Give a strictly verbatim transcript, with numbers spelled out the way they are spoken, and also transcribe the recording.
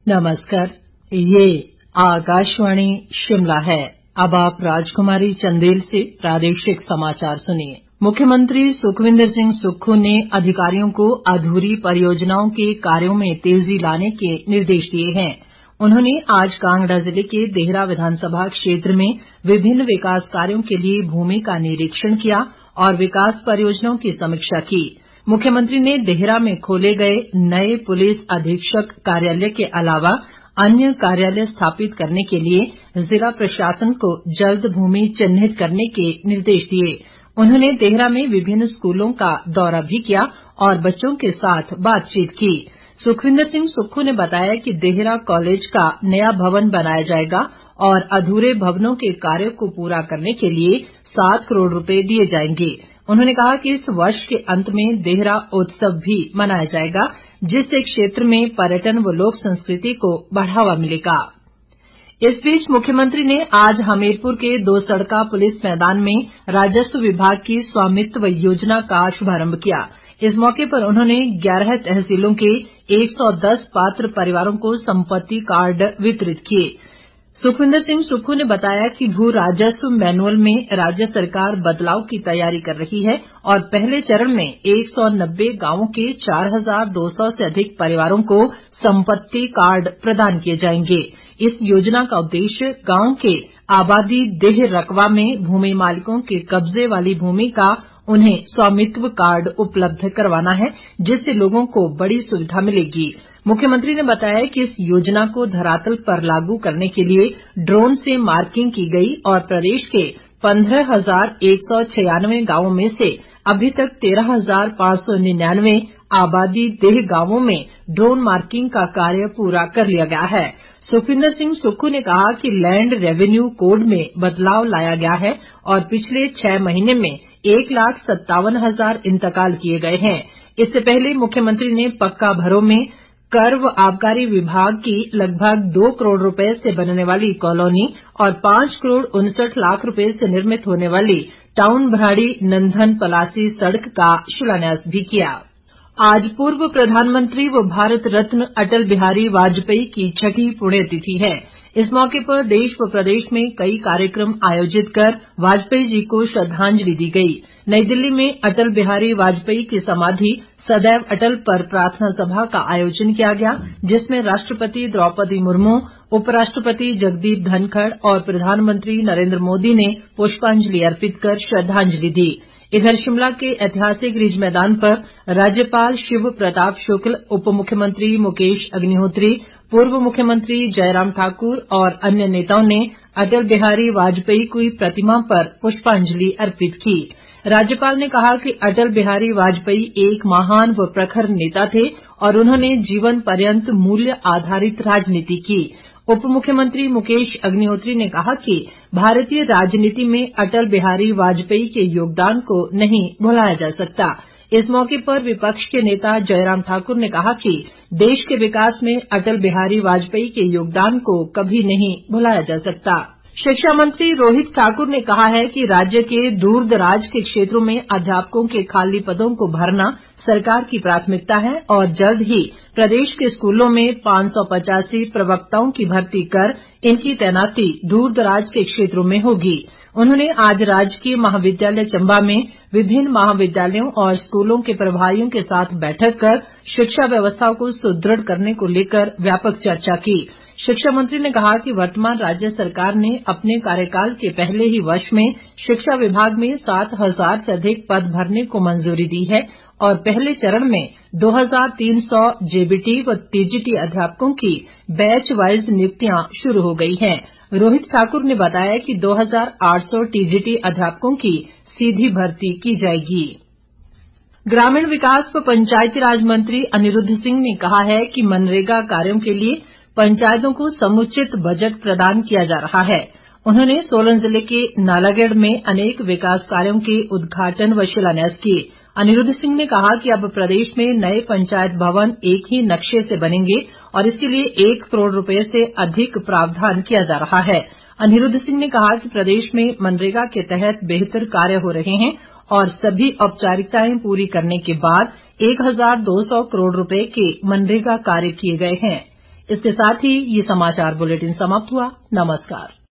नमस्कार, ये आकाशवाणी शिमला है। अब आप राजकुमारी चंदेल से प्रादेशिक समाचार सुनिए। मुख्यमंत्री सुखविंदर सिंह सुक्खू ने अधिकारियों को अधूरी परियोजनाओं के कार्यों में तेजी लाने के निर्देश दिए हैं। उन्होंने आज कांगड़ा जिले के देहरा विधानसभा क्षेत्र में विभिन्न विकास कार्यों के लिए भूमि का निरीक्षण किया और विकास परियोजनाओं की समीक्षा की। मुख्यमंत्री ने देहरा में खोले गए नए पुलिस अधीक्षक कार्यालय के अलावा अन्य कार्यालय स्थापित करने के लिए जिला प्रशासन को जल्द भूमि चिन्हित करने के निर्देश दिए। उन्होंने देहरा में विभिन्न स्कूलों का दौरा भी किया और बच्चों के साथ बातचीत की। सुखविंदर सिंह सुक्खू ने बताया कि देहरा कॉलेज का नया भवन बनाया जाएगा और अधूरे भवनों के कार्य को पूरा करने के लिए सात करोड़ रुपए दिए जाएंगे। उन्होंने कहा कि इस वर्ष के अंत में देहरा उत्सव भी मनाया जाएगा, जिससे क्षेत्र में पर्यटन व लोक संस्कृति को बढ़ावा मिलेगा। इस बीच मुख्यमंत्री ने आज हमीरपुर के दो सड़का पुलिस मैदान में राजस्व विभाग की स्वामित्व योजना का शुभारंभ किया। इस मौके पर उन्होंने ग्यारह तहसीलों के एक सौ दस पात्र परिवारों को संपत्ति कार्ड वितरित किए। सुखविंदर सिंह सुक्खू ने बताया कि भू राजस्व मैनुअल में राज्य सरकार बदलाव की तैयारी कर रही है और पहले चरण में एक सौ नब्बे गांवों के चार हजार दो सौ से अधिक परिवारों को संपत्ति कार्ड प्रदान किए जाएंगे। इस योजना का उद्देश्य गांव के आबादी देह रकबा में भूमि मालिकों के कब्जे वाली भूमि का उन्हें स्वामित्व कार्ड उपलब्ध करवाना है, जिससे लोगों को बड़ी सुविधा मिलेगी। मुख्यमंत्री ने बताया कि इस योजना को धरातल पर लागू करने के लिए ड्रोन से मार्किंग की गई और प्रदेश के पंद्रह हजार एक सौ छियानवे गांवों में से अभी तक तेरह हजार पांच सौ निन्यानवे आबादी देह गांवों में ड्रोन मार्किंग का कार्य पूरा कर लिया गया है। सुखविंदर सिंह सुक्खू ने कहा कि लैंड रेवेन्यू कोड में बदलाव लाया गया है और पिछले छह महीने में एक लाख सत्तावन हजार इंतकाल किए गए हैं। इससे पहले मुख्यमंत्री ने पक्का भरों में कर व आबकारी विभाग की लगभग दो करोड़ रुपए से बनने वाली कॉलोनी और पांच करोड़ उनसठ लाख रुपए से निर्मित होने वाली टाउन भराड़ी नंदन पलासी सड़क का शिलान्यास भी किया। आज पूर्व प्रधानमंत्री व भारत रत्न अटल बिहारी वाजपेयी की छठी पुण्यतिथि है। इस मौके पर देश व प्रदेश में कई कार्यक्रम आयोजित कर वाजपेयी जी को श्रद्धांजलि दी गई। नई दिल्ली में अटल बिहारी वाजपेयी की समाधि सदैव अटल पर प्रार्थना सभा का आयोजन किया गया, जिसमें राष्ट्रपति द्रौपदी मुर्मू, उपराष्ट्रपति जगदीप धनखड़ और प्रधानमंत्री नरेंद्र मोदी ने पुष्पांजलि अर्पित कर श्रद्धांजलि दी। इधर शिमला के ऐतिहासिक रिज मैदान पर राज्यपाल शिव प्रताप शुक्ल, उप मुख्यमंत्री मुकेश अग्निहोत्री, पूर्व मुख्यमंत्री जयराम ठाकुर और अन्य नेताओं ने अटल बिहारी वाजपेयी की प्रतिमा पर पुष्पांजलि अर्पित की। राज्यपाल ने कहा कि अटल बिहारी वाजपेयी एक महान व प्रखर नेता थे और उन्होंने जीवन पर्यंत मूल्य आधारित राजनीति की। उप मुख्यमंत्री मुकेश अग्निहोत्री ने कहा कि भारतीय राजनीति में अटल बिहारी वाजपेयी के योगदान को नहीं भुलाया जा सकता। इस मौके पर विपक्ष के नेता जयराम ठाकुर ने कहा कि देश के विकास में अटल बिहारी वाजपेयी के योगदान को कभी नहीं भुलाया जा सकता। शिक्षा मंत्री रोहित ठाकुर ने कहा है कि राज्य के दूर दराज के क्षेत्रों में अध्यापकों के खाली पदों को भरना सरकार की प्राथमिकता है और जल्द ही प्रदेश के स्कूलों में पांच सौ पचासी प्रवक्ताओं की भर्ती कर इनकी तैनाती दूर दराज के क्षेत्रों में होगी। उन्होंने आज राजकीय महाविद्यालय चंबा में विभिन्न महाविद्यालयों और स्कूलों के प्रभारियों के साथ बैठक कर शिक्षा व्यवस्था को सुदृढ़ करने को लेकर व्यापक चर्चा की। शिक्षा मंत्री ने कहा कि वर्तमान राज्य सरकार ने अपने कार्यकाल के पहले ही वर्ष में शिक्षा विभाग में सात हजार से अधिक पद भरने को मंजूरी दी है और पहले चरण में दो हजार तीन सौ जेबीटी व टीजीटी अध्यापकों की बैच वाइज नियुक्तियां शुरू हो गई हैं। रोहित ठाकुर ने बताया कि दो हजार आठ सौ टीजीटी अध्यापकों की सीधी भर्ती की जाएगी। ग्रामीण विकास व पंचायतीराज मंत्री अनिरुद्ध सिंह ने कहा है कि मनरेगा कार्यों के लिए पंचायतों को समुचित बजट प्रदान किया जा रहा है। उन्होंने सोलन जिले के नालागढ़ में अनेक विकास कार्यों के उद्घाटन व शिलान्यास किए। अनिरुद्ध सिंह ने कहा कि अब प्रदेश में नए पंचायत भवन एक ही नक्शे से बनेंगे और इसके लिए एक करोड़ रुपए से अधिक प्रावधान किया जा रहा है। अनिरुद्ध सिंह ने कहा कि प्रदेश में मनरेगा के तहत बेहतर कार्य हो रहे हैं और सभी औपचारिकताएं पूरी करने के बाद एक हजार दो सौ करोड़ रुपए के मनरेगा कार्य किए गए हैं। इसके साथ ही ये समाचार बुलेटिन समाप्त हुआ। नमस्कार।